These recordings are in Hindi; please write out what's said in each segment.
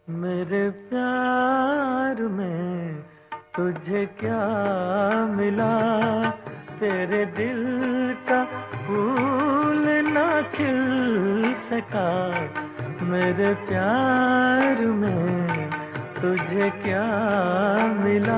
मेरे प्यार में तुझे क्या मिला, तेरे दिल का फूल ना खिल सका। मेरे प्यार में तुझे क्या मिला।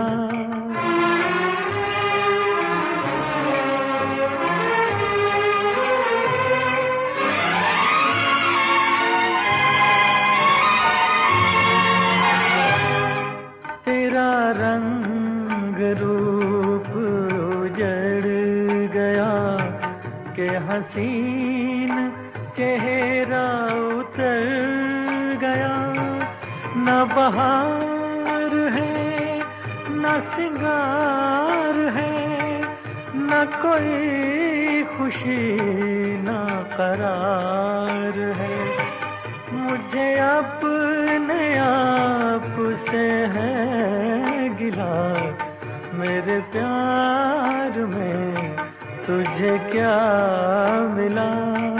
तेरा रंग रूप उजड़ गया के हसीन चेहरा उतर गया। न बहार है न सिंगार है, न कोई खुशी न करार है। मुझे अपने आप से है गिला, मेरे प्यार में तुझे क्या मिला।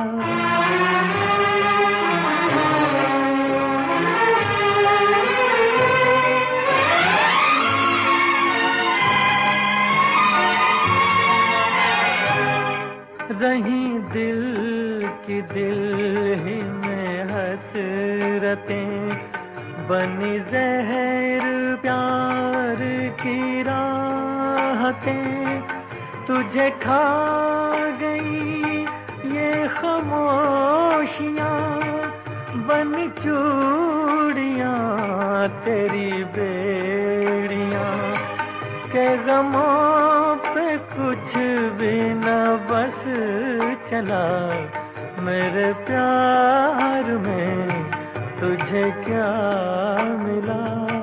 रही दिल की दिल ही में हसरतें, बनी जहर प्यार की राहतें। तुझे खा गई ये खामोशियाँ, बनी चूड़ियाँ तेरी बेड़ियाँ। के गमों पे कुछ भी न बस चला, मेरे प्यार में तुझे क्या मिला।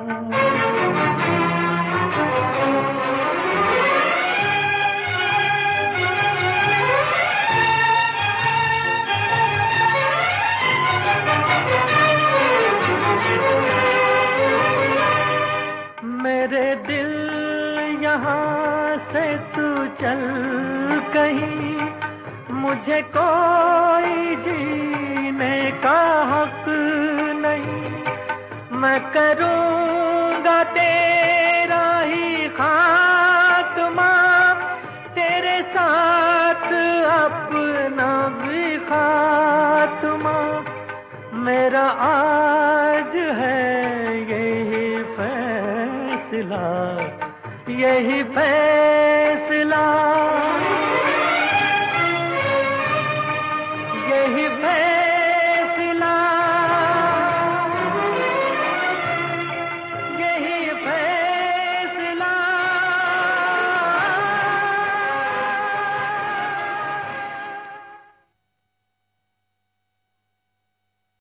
मेरे दिल यहाँ से तू चल कहीं, मुझे कोई जीने का हक नहीं। मैं करूँगा तेरा ही खात्मा, तेरे साथ अपना भी खात्मा। मेरा आज है यही फैसला, यही फैसला।